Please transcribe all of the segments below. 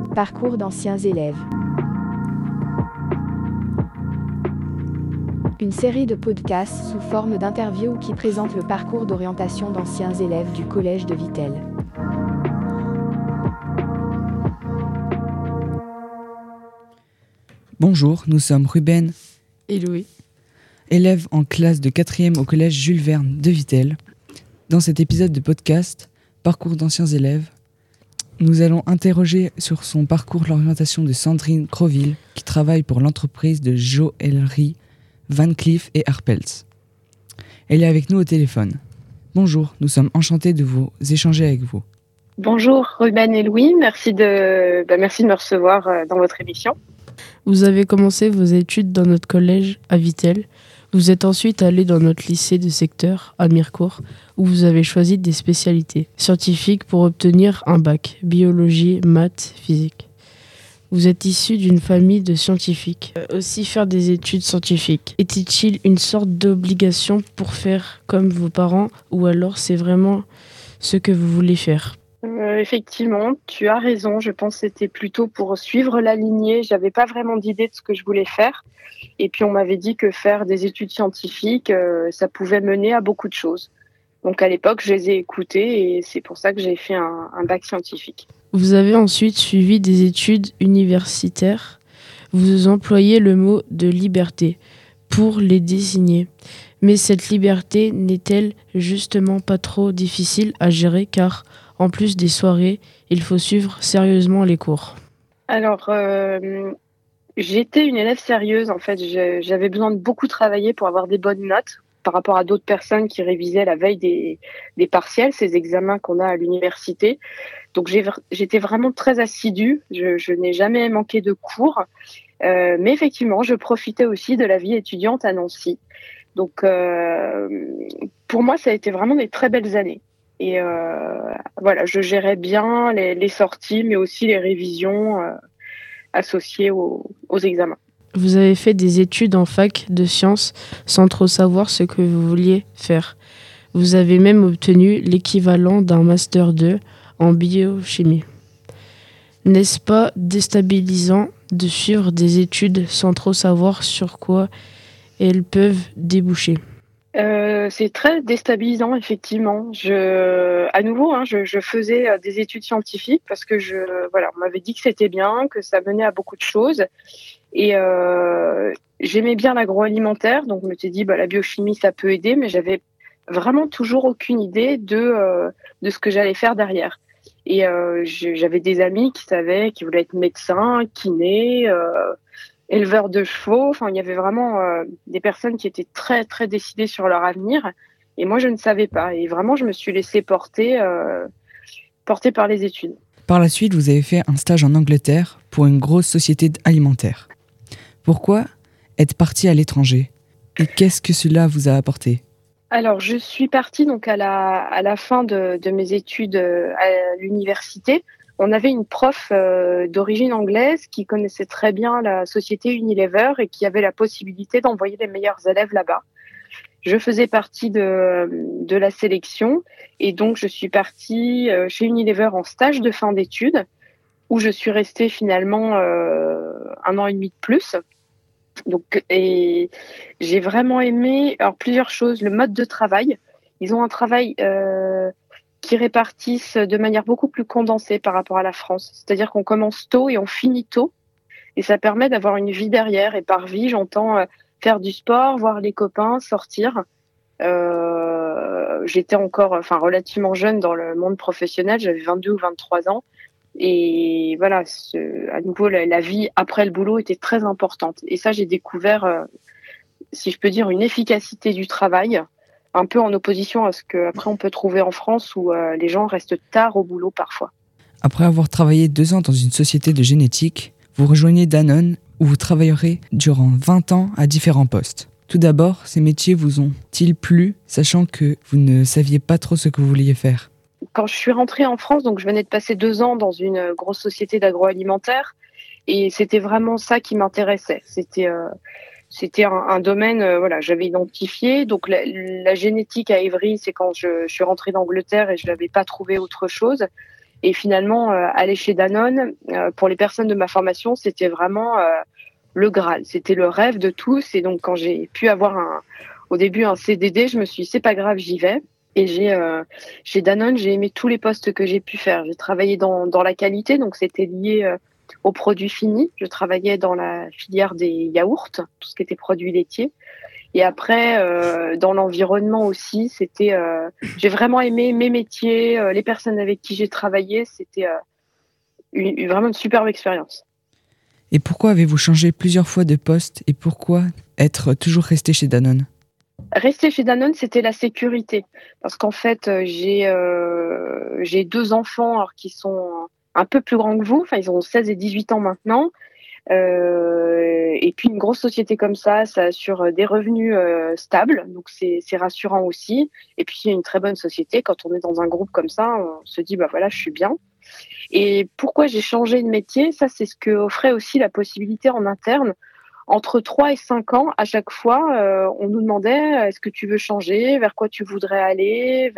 Parcours d'anciens élèves. Une série de podcasts sous forme d'interviews qui présentent le parcours d'orientation d'anciens élèves du collège de Vittel. Bonjour, nous sommes Ruben et Louis, élèves en classe de 4e au collège Jules Verne de Vittel. Dans cet épisode de podcast, Parcours d'anciens élèves, nous allons interroger sur son parcours l'orientation de Sandrine Croville, qui travaille pour l'entreprise de joaillerie Van Cleef et Arpels. Elle est avec nous au téléphone. Bonjour, nous sommes enchantés de vous échanger avec vous. Bonjour Ruben et Louis, merci de me recevoir dans votre émission. Vous avez commencé vos études dans notre collège à Vittel. Vous êtes ensuite allé dans notre lycée de secteur à Mirecourt, où vous avez choisi des spécialités scientifiques pour obtenir un bac, biologie, maths, physique. Vous êtes issu d'une famille de scientifiques. Aussi faire des études scientifiques. Était-il une sorte d'obligation pour faire comme vos parents, ou alors c'est vraiment ce que vous voulez faire ? Effectivement, tu as raison. Je pense que c'était plutôt pour suivre la lignée. J'avais pas vraiment d'idée de ce que je voulais faire. Et puis on m'avait dit que faire des études scientifiques, ça pouvait mener à beaucoup de choses. Donc à l'époque, je les ai écoutées et c'est pour ça que j'ai fait un bac scientifique. Vous avez ensuite suivi des études universitaires. Vous employez le mot de liberté pour les désigner. Mais cette liberté n'est-elle justement pas trop difficile à gérer car en plus des soirées, il faut suivre sérieusement les cours? Alors, j'étais une élève sérieuse. En fait, j'avais besoin de beaucoup travailler pour avoir des bonnes notes par rapport à d'autres personnes qui révisaient la veille des partiels, ces examens qu'on a à l'université. Donc, j'étais vraiment très assidue. Je n'ai jamais manqué de cours. Mais effectivement, je profitais aussi de la vie étudiante à Nancy. Donc, pour moi, ça a été vraiment des très belles années. Et voilà, je gérais bien les sorties, mais aussi les révisions associées aux examens. Vous avez fait des études en fac de sciences sans trop savoir ce que vous vouliez faire. Vous avez même obtenu l'équivalent d'un Master 2 en biochimie. N'est-ce pas déstabilisant de suivre des études sans trop savoir sur quoi elles peuvent déboucher ? C'est très déstabilisant, effectivement. À nouveau, je faisais des études scientifiques parce que on m'avait dit que c'était bien, que ça menait à beaucoup de choses. Et j'aimais bien l'agroalimentaire, donc je me suis dit, la biochimie, ça peut aider, mais j'avais vraiment toujours aucune idée de ce que j'allais faire derrière. Et j'avais des amis qui voulaient être médecins, kinés, éleveurs de chevaux. Enfin, il y avait vraiment des personnes qui étaient très, très décidées sur leur avenir. Et moi, je ne savais pas. Et vraiment, je me suis laissée porter par les études. Par la suite, vous avez fait un stage en Angleterre pour une grosse société alimentaire. Pourquoi être parti à l'étranger ? Et qu'est-ce que cela vous a apporté ? Alors, je suis partie donc à la fin de mes études à l'université. On avait une prof d'origine anglaise qui connaissait très bien la société Unilever et qui avait la possibilité d'envoyer les meilleurs élèves là-bas. Je faisais partie de la sélection et donc je suis partie chez Unilever en stage de fin d'études où je suis restée finalement 1 an et demi de plus. Donc, et j'ai vraiment aimé plusieurs choses. Le mode de travail. Ils ont un travail qui répartissent de manière beaucoup plus condensée par rapport à la France. C'est-à-dire qu'on commence tôt et on finit tôt. Et ça permet d'avoir une vie derrière. Et par vie, j'entends faire du sport, voir les copains, sortir. J'étais encore relativement jeune dans le monde professionnel. J'avais 22 ou 23 ans. Et voilà, à nouveau, la vie après le boulot était très importante. Et ça, j'ai découvert, si je peux dire, une efficacité du travail, un peu en opposition à ce qu'après on peut trouver en France où les gens restent tard au boulot parfois. Après avoir travaillé 2 ans dans une société de génétique, vous rejoignez Danone où vous travaillerez durant 20 ans à différents postes. Tout d'abord, ces métiers vous ont-ils plu, sachant que vous ne saviez pas trop ce que vous vouliez faire ? Quand je suis rentrée en France, donc je venais de passer 2 ans dans une grosse société d'agroalimentaire et c'était vraiment ça qui m'intéressait. C'était un domaine, j'avais identifié. Donc la génétique à Évry, c'est quand je suis rentrée d'Angleterre et je n'avais pas trouvé autre chose. Et finalement, aller chez Danone, pour les personnes de ma formation, c'était vraiment le Graal. C'était le rêve de tous. Et donc, quand j'ai pu avoir au début un CDD, je me suis dit, c'est pas grave, j'y vais. Et chez Danone, j'ai aimé tous les postes que j'ai pu faire. J'ai travaillé dans la qualité, donc c'était lié aux produits finis. Je travaillais dans la filière des yaourts, tout ce qui était produits laitiers. Et après, dans l'environnement aussi, j'ai vraiment aimé mes métiers, les personnes avec qui j'ai travaillé. C'était vraiment une superbe expérience. Et pourquoi avez-vous changé plusieurs fois de poste et pourquoi être toujours resté chez Danone ? Rester chez Danone, c'était la sécurité. Parce qu'en fait, j'ai 2 enfants alors, qui sont un peu plus grands que vous. Enfin, ils ont 16 et 18 ans maintenant. Et puis, une grosse société comme ça assure des revenus stables. Donc, c'est rassurant aussi. Et puis, il y a une très bonne société. Quand on est dans un groupe comme ça, on se dit, bah voilà, je suis bien. Et pourquoi j'ai changé de métier ? Ça, c'est ce que offrait aussi la possibilité en interne. Entre 3 et 5 ans, à chaque fois, on nous demandait est-ce que tu veux changer, vers quoi tu voudrais aller,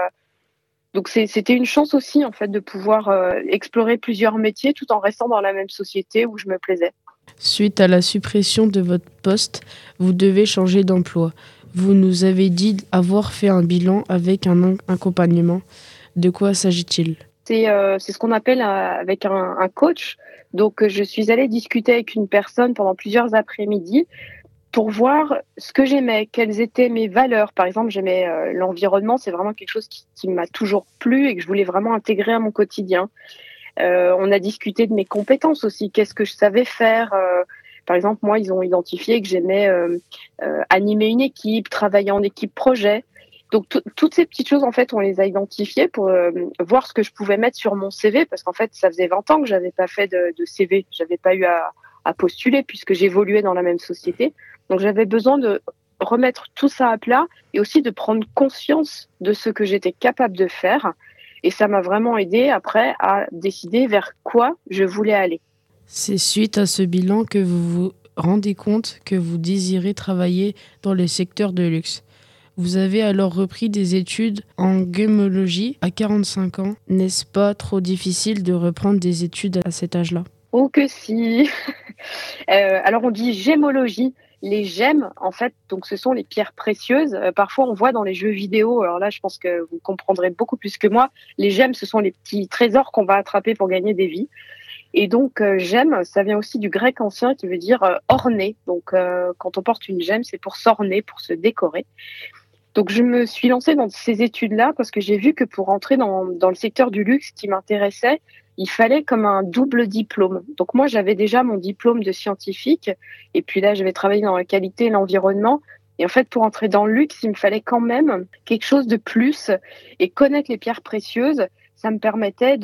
Donc c'était une chance aussi en fait de pouvoir explorer plusieurs métiers tout en restant dans la même société où je me plaisais. Suite à la suppression de votre poste, vous devez changer d'emploi. Vous nous avez dit avoir fait un bilan avec un accompagnement. De quoi s'agit-il ? C'est ce qu'on appelle avec un coach. Donc, je suis allée discuter avec une personne pendant plusieurs après-midi pour voir ce que j'aimais, quelles étaient mes valeurs. Par exemple, j'aimais l'environnement, c'est vraiment quelque chose qui m'a toujours plu et que je voulais vraiment intégrer à mon quotidien. On a discuté de mes compétences aussi, qu'est-ce que je savais faire. Par exemple, moi, ils ont identifié que j'aimais animer une équipe, travailler en équipe projet. Donc, toutes ces petites choses, en fait, on les a identifiées pour voir ce que je pouvais mettre sur mon CV, parce qu'en fait, ça faisait 20 ans que j'avais pas fait de CV. J'avais pas eu à postuler puisque j'évoluais dans la même société. Donc, j'avais besoin de remettre tout ça à plat et aussi de prendre conscience de ce que j'étais capable de faire. Et ça m'a vraiment aidé après à décider vers quoi je voulais aller. C'est suite à ce bilan que vous vous rendez compte que vous désirez travailler dans le secteur de luxe. Vous avez alors repris des études en gumologie à 45 ans. N'est-ce pas trop difficile de reprendre des études à cet âge-là ? Oh que si. Alors on dit gémologie. Les gemmes, en fait, donc ce sont les pierres précieuses. Parfois, on voit dans les jeux vidéo, alors là, je pense que vous comprendrez beaucoup plus que moi, les gemmes, ce sont les petits trésors qu'on va attraper pour gagner des vies. Et donc, gemme, ça vient aussi du grec ancien qui veut dire orner. Donc, quand on porte une gemme, c'est pour s'orner, pour se décorer. Donc, je me suis lancée dans ces études-là parce que j'ai vu que pour entrer dans le secteur du luxe qui m'intéressait, il fallait comme un double diplôme. Donc, moi, j'avais déjà mon diplôme de scientifique. Et puis là, j'avais travaillé dans la qualité et l'environnement. Et en fait, pour entrer dans le luxe, il me fallait quand même quelque chose de plus. Et connaître les pierres précieuses, ça me permettait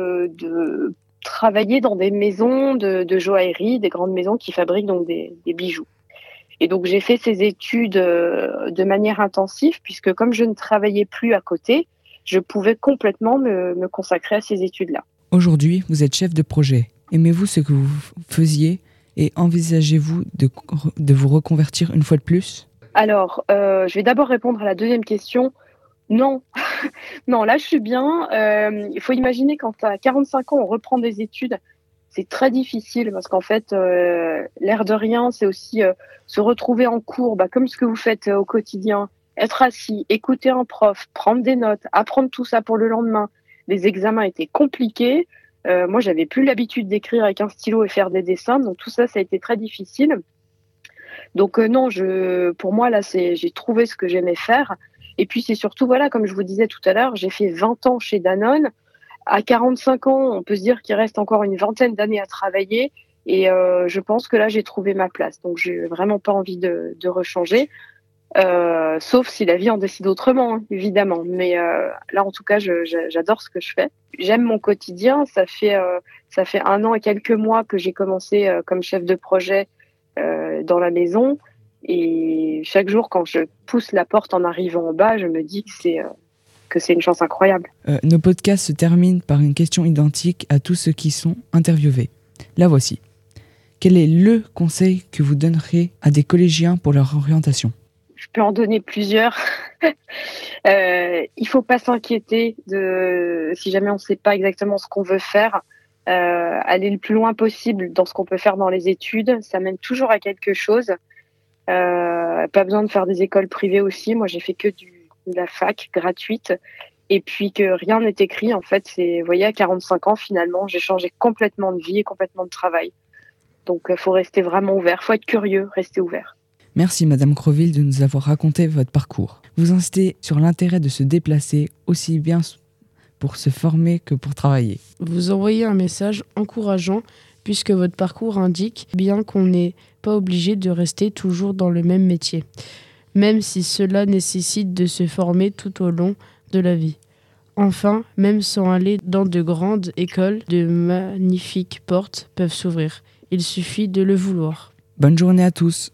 de travailler dans des maisons de joaillerie, des grandes maisons qui fabriquent donc des bijoux. Et donc, j'ai fait ces études de manière intensive, puisque comme je ne travaillais plus à côté, je pouvais complètement me consacrer à ces études-là. Aujourd'hui, vous êtes chef de projet. Aimez-vous ce que vous faisiez et envisagez-vous de vous reconvertir une fois de plus ? Alors, je vais d'abord répondre à la deuxième question. Non, non, là, je suis bien. Il faut imaginer quand à 45 ans, on reprend des études. C'est très difficile parce qu'en fait, l'air de rien, c'est aussi se retrouver en cours, comme ce que vous faites au quotidien, être assis, écouter un prof, prendre des notes, apprendre tout ça pour le lendemain. Les examens étaient compliqués. Moi, j'avais plus l'habitude d'écrire avec un stylo et faire des dessins, donc tout ça, ça a été très difficile. Donc non, pour moi là, j'ai trouvé ce que j'aimais faire. Et puis c'est surtout voilà, comme je vous disais tout à l'heure, j'ai fait 20 ans chez Danone. À 45 ans, on peut se dire qu'il reste encore une vingtaine d'années à travailler. Et je pense que là, j'ai trouvé ma place. Donc, j'ai vraiment pas envie de rechanger. Sauf si la vie en décide autrement, hein, évidemment. Mais là, en tout cas, j'adore ce que je fais. J'aime mon quotidien. Ça fait 1 an et quelques mois que j'ai commencé comme chef de projet dans la maison. Et chaque jour, quand je pousse la porte en arrivant en bas, je me dis que c'est une chance incroyable. Nos podcasts se terminent par une question identique à tous ceux qui sont interviewés. La voici. Quel est le conseil que vous donneriez à des collégiens pour leur orientation ? Je peux en donner plusieurs. Il faut pas s'inquiéter si jamais on ne sait pas exactement ce qu'on veut faire. Aller le plus loin possible dans ce qu'on peut faire dans les études, ça mène toujours à quelque chose. Pas besoin de faire des écoles privées aussi. Moi, j'ai fait que de la fac gratuite. Et puis que rien n'est écrit, en fait, vous voyez, à 45 ans, finalement, j'ai changé complètement de vie et complètement de travail. Donc, il faut rester vraiment ouvert. Il faut être curieux, rester ouvert. Merci Madame Creville de nous avoir raconté votre parcours. Vous insistez sur l'intérêt de se déplacer aussi bien pour se former que pour travailler. Vous envoyez un message encourageant puisque votre parcours indique bien qu'on n'est pas obligé de rester toujours dans le même métier, même si cela nécessite de se former tout au long de la vie. Enfin, même sans aller dans de grandes écoles, de magnifiques portes peuvent s'ouvrir. Il suffit de le vouloir. Bonne journée à tous.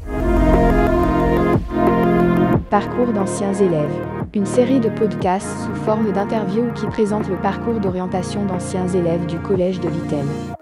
Parcours d'anciens élèves. Une série de podcasts sous forme d'interviews qui présente le parcours d'orientation d'anciens élèves du collège de Vittel.